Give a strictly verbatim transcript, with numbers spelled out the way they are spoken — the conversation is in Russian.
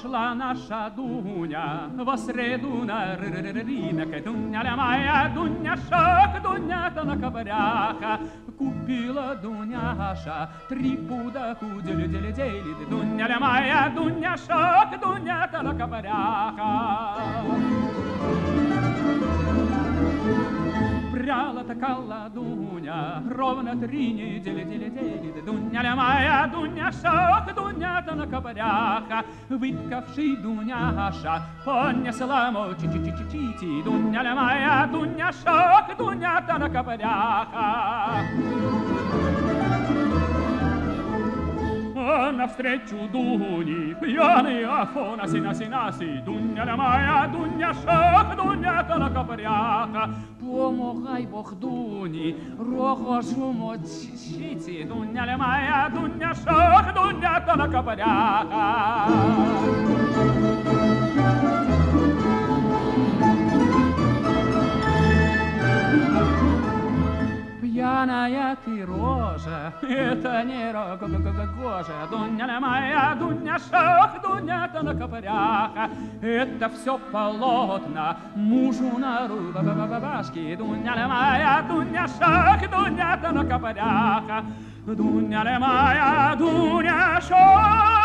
Пошла наша Дуня во среду на рынок. Дуня моя, Дуня шаг, Дуня-то на коврях. Купила Дуняша три пуда кудель-дель-дель. Дуня моя, Дуня шаг, Дуня-то на коврях. Пряла такала Дуня ровно три недели, дели, дели. Дуня моя, Дуня шаг, Дуня-то на коврях. Выпкавший Дуняша понесла, мол, чи-чи-чи-чи-чи. Дуня моя, Дуня шаг, Дуня-то на коврях. А навстречу Дуни пьяный Афонаси, наси, наси. Дуня моя, Дуня шаг, Дуня-то на коврях. Помогай Бог Дуни, рогожу мочите. Дуня моя, Дуня шаг, Дуня-то на коврях. Пьяная ты рожа, это не рогожа. Дуня моя, Дуня шаг, Дуня-то на коврях. Это все полотна мужу на рубашке. Дуня моя, Дуня шаг, Дуня-то на коврях. Дуня моя, Дуня шаг.